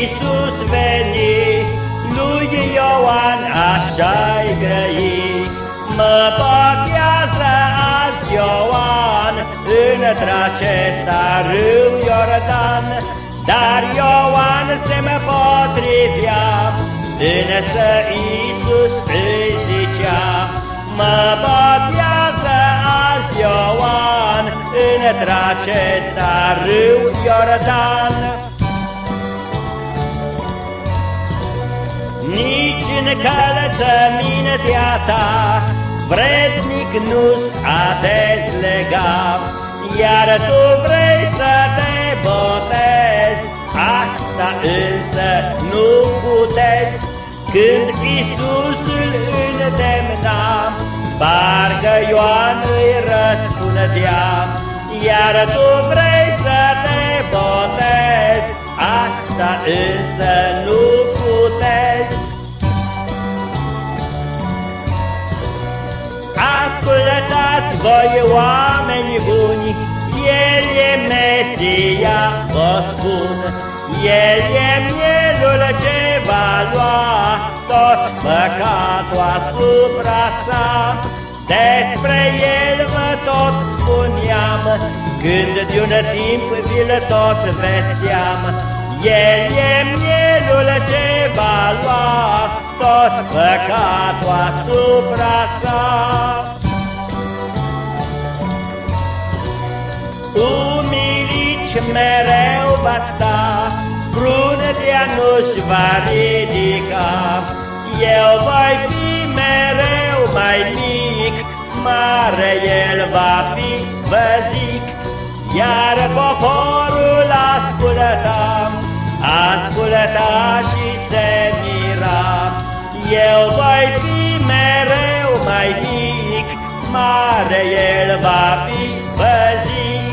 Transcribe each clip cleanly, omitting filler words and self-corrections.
Iisus veni, lui Ioan așa-i grăi. Mă botează azi Ioan într-acesta râu Iordan, dar Ioan se-mi potrivea, însă Iisus îi zicea: mă botează azi Ioan într-acesta râu Iordan. Nici în încălțămintea ta vrednic nu-s a dezlega, iar tu vrei să te botezi, asta însă nu putezi. Când Iisus îl îndemna, parcă Ioan îi răspundea: iar tu vrei să te botezi, asta însă nu putezi. Ascultați voi, oameni buni, El e Mesia, vă spun. El e mielul ce va lua tot păcatul asupra sa. Despre El vă tot spuneam, când de-un timp vi-l tot vesteam. El e mielul ce va lua tot păcatul asupra sa. Umilit mereu va sta, fruntea nu-și va ridica. Eu voi fi mereu mai mic, mare El va fi, vă zic. Iar poporul asculta și se mira. Eu voi fi mereu mai mic, mare El va fi, vă zic.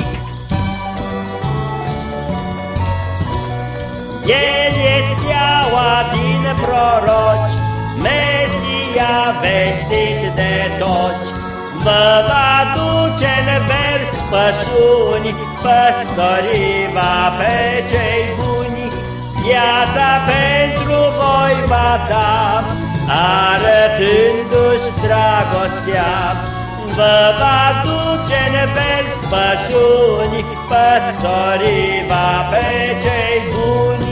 El e steaua din proroci, Mesia vestit de toți. Vă va duce-n vers pășuni, păstoriva pe cei buni. Viața pentru voi va da, arătându-și dragostea. Vă va duce-n vers pășuni, păstoriva pe cei buni.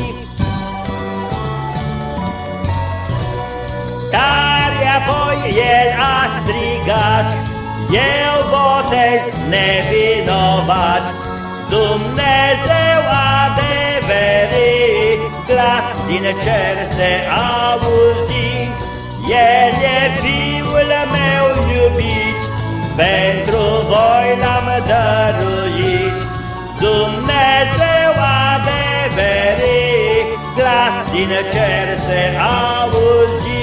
Tare apoi El a strigat: eu botez nevinovat. Dumnezeu adeverit, glas din cer se auzi. El e Fiul meu iubit, pentru voi l-am dăruit. Dumnezeu adeverit, glas din cer se auzi.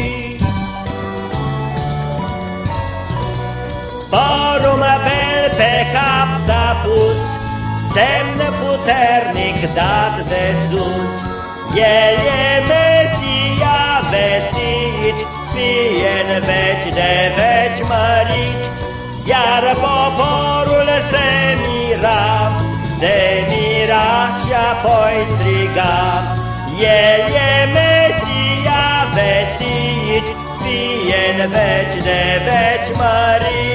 Porumbel pe cap s-a pus, semn puternic dat de sus. El e Mesia vestit, fie-n veci de veci mărit. Iar poporul se mira și apoi striga: El e Mesia vestit, fie-n veci de veci mărit.